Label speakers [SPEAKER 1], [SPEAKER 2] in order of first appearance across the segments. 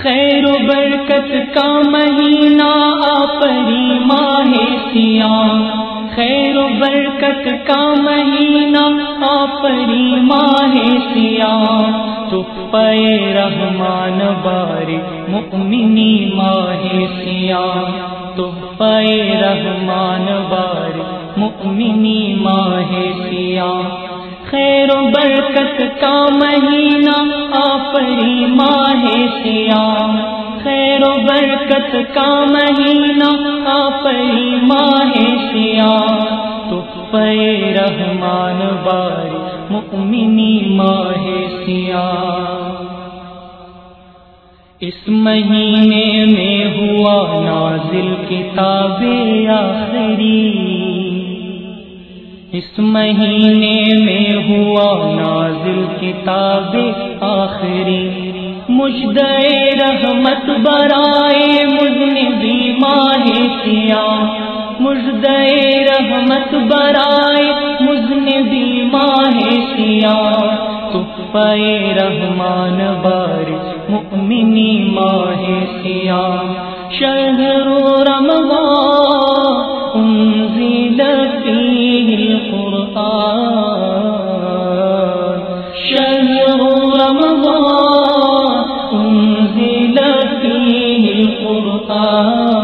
[SPEAKER 1] خیر و برکت کا مہینہ آفری ماہ سیام، خیر و برکت کا مہینہ آفری ماہ سیام، تحفہ رحمان باری مؤمنی ماہ سیام، تحفہ رحمان باری مؤمنی ماہ سیام، خیر و برکت کا مہینہ آفری ماہ سیام، خیر و برکت کا مہینہ آفری ماہ سیام، تحفہ رحمان باری مؤمنی ماہ سیام۔ اس مہینے میں ہوا نازل کتاب آخری، اس مہینے میں ہوا نازل کتاب آخری، مجدے رحمت برائے مذنبی ماہ سیام، مجدے رحمت برائے مذنبی ماہ سیام، تحفہ رحمان باری مؤمنی ماہ سیام، شہر رمضان انزل فیہ القرآن، شہر رمضان انزل فیہ القرآن،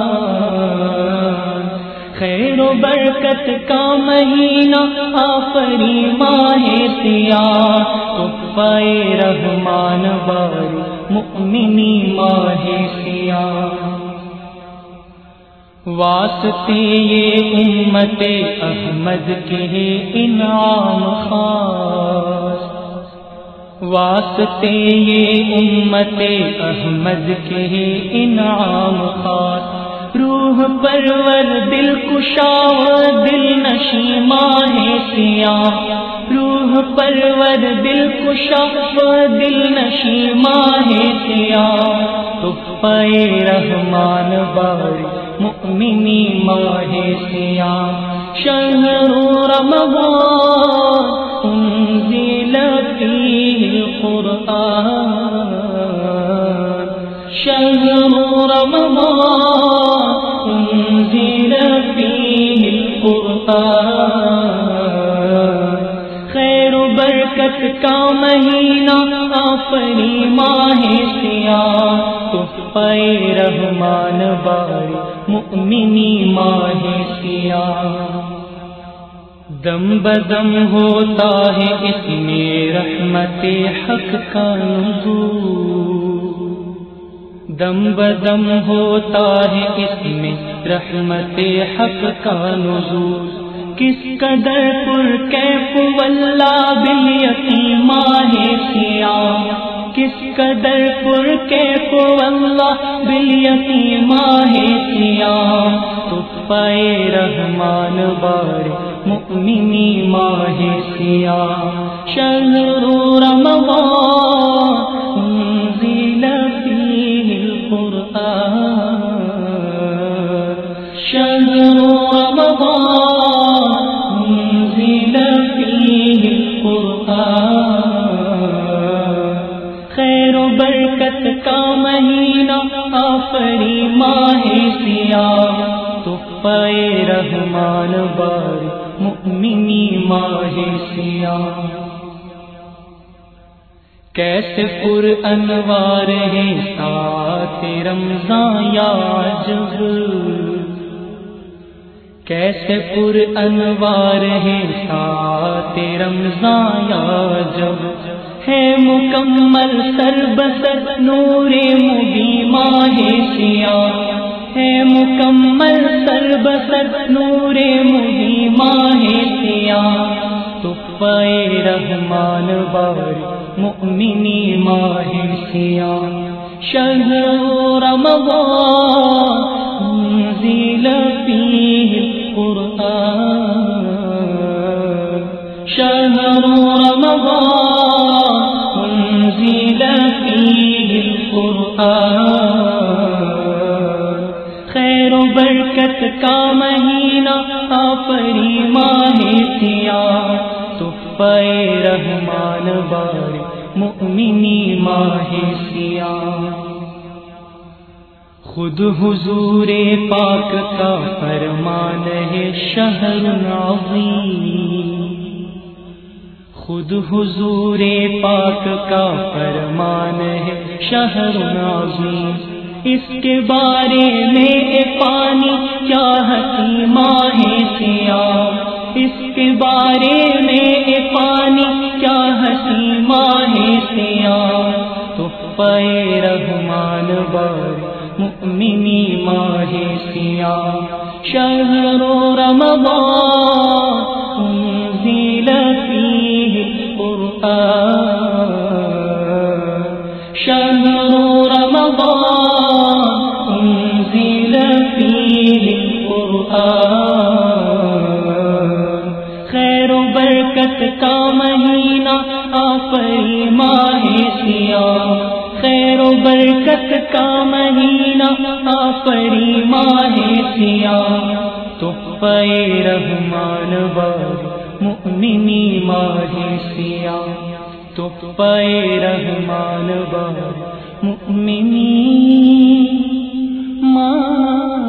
[SPEAKER 1] خیر و برکت کا مہینہ آفری ماہ سیام، تحفہ رحمان باری مؤمنی ماہ سیام، واسطے یہ امت احمد کے انعام خاص، واسطے یہ امت احمد کے انعام خاص، روح پرور دل کشا دل نشیں ماہ سیام، روح پرور دل کشا دل نشیں ماہ سیام، تحفہ رحمان باری مؤمنی ماہ سیام، شہر رمضان انزل فیہ القرآن، شہر رمضان انزل فیہ القرآن، خیر و برکت کا مہینہ آفری ماہ سیام، تحفہ رحمان باری مؤمنی ماہ سیام، دم بدم ہوتا ہے اس میں رحمت حق کا نزول، دم بدم ہوتا ہے اس میں رحمت حق کا نزول، کس قدر پرکیف واللہ بالیقین ماہ سیام، کس قدر پرکیف واللہ بالیقین ماہ سیام، تحفہ رحمان باری مؤمنی ماہ سیام، شہر رمضان انزل فیہ القرآن، شہر رمضان انزل فیہ القرآن، خیر و برکت کا مہینہ آفری ماہ سیام، تحفہ رحمان باری مؤمنی ماہ سیام، کیسے پر انوار ہے ساتھ رمضان یا عجب، کیسے پر انوار ہے ساتھ رمضان یا عجب، ہے مکمل سر بسر نور مبین ماہ سیام، ہے مکمل سر بسر نور مبین ماہ سیام، تحفہ رحمان باری مؤمنی ماہ سیام، شہر رمضان انزل فیہ القرآن، شہر رمضان انزل فیہ القرآن، خیر و برکت کا مہینہ آفری ماہ سیام، تحفہ رحمان باری مؤمنی ماہ سیام، خود حضور پاک کا فرمان ہے شہر عظیم، خود حضور پاک کا فرمان ہے شہر عظیم، اس کے بارے میں پانی کیا ہنسی ماہ سیاہ، اس کے بارے میں پانی کیا ہنسی ماہ سیاہ، تحفہ رحمان بار مؤمنی ماہ سیاہ، شہر رمضان انزل فیہ القرآن، شہر رمضان انزل فیہ القرآن، خیر و برکت کا مہینہ آفری ماہ سیاہ، خیر و برکت کا مہینہ آفری ماہ سیاہ، تحفہ رحمان بار مؤمنی ماہ سیاہ، تحفہ رحمان بار مؤمنی ماہ